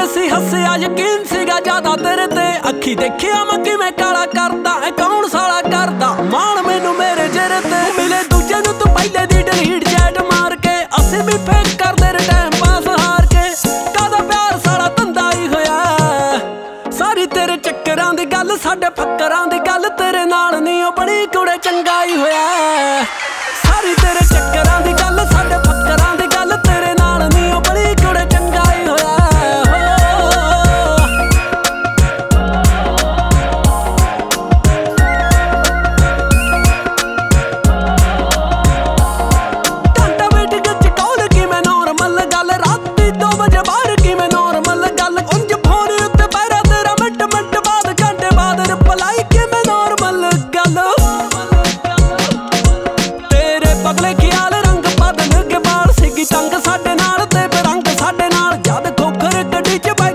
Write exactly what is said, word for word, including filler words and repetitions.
ਸੀ ਹੱਸਿਆ ਯਕੀਨ ਸੀਗਾ ਜ਼ਿਆਦਾ ਤੇਰੇ ਤੇ। ਅੱਖੀ ਦੇਖਿਆ ਮੈਂ ਕਿਵੇਂ ਕਾਲਾ ਕਰਦਾ ਐ ਕੌਣ ਸਾਲਾ ਕਰਦਾ ਮਾਣ ਮੈਨੂੰ ਮੇਰੇ ਚਿਹਰੇ ਤੇ। ਮਿਲੇ ਦੂਜੇ ਨੂੰ ਤੂੰ ਪਹਿਲੇ ਦੀ ਡਿਲੀਟ ਚੈਟ ਮਾਰ ਕੇ ਅਸੀਂ ਵੀ ਫੇਕ ਕਰਦੇ ਰੇ ਟਾਈਮ ਪਾਸ ਹਾਰ ਕੇ। ਕਾਹਦਾ ਪਿਆਰ ਸਾਲਾ ਧੰਦਾ ਹੀ ਹੋਇਆ ਸਾਰੀ ਤੇਰੇ ਚੱਕਰਾਂ ਦੀ ਗੱਲ ਸਾਡੇ ਫੱਕਰਾਂ ਦੀ ਗੱਲ ਤੇਰੇ ਨਾਲ ਨਹੀਂ ਉਹ ਬੜੀ ਕੁੜੇ ਚੰਗਾ ਹੀ ਹੋਇਆ। ਸਾਰੀ ਤੇਰੇ ਚੱਕਰਾਂ ਦੀ ਗੱਲ ਸਾਡੇ ਫੱਕਰਾਂ ਦੀ ਗੱਲ ਤੇਰੇ ਨਾਲ ਨਹੀਂ ਉਹ ਬੜੀ ਕੁੜੇ ਚੰਗਾ ਹੀ ਹੋਇਆ। ਘੰਟਾ ਵੇਟ ਵਿੱਚ ਕਾਲ ਕਿਵੇਂ ਨੋਰਮਲ ਗੱਲ ਰਾਤੀ ਦੋ ਵਜੇ ਬਾਹਰ ਕਿਵੇਂ ਨੋਰਮਲ ਗੱਲ ਉਂਝ ਫੋਨ ਉੱਤੇ ਪੈਰਾ ਤੇਰਾ ਮਿੰਟ ਮਿੰਟ ਬਾਅਦ ਘੰਟੇ ਬਾਅਦ ਰਿਪਲਾਈ ਕਿਵੇਂ ਨੋਰਮਲ ਗੱਲ। ਤੇਰੇ ਪਗਲੇ ਖਿਆਲ ਰੰਗ ਬਦਲ ਕੇ ਬਾਲ ਸੀਗੀ ਤੰਗ ਸਾਡੇ ਨਾਲ ਤੇ ਬਰੰਗ ਸਾਡੇ ਨਾਲ ਜਦ ਖੋਖਰ ਗੱਡੀ ਚ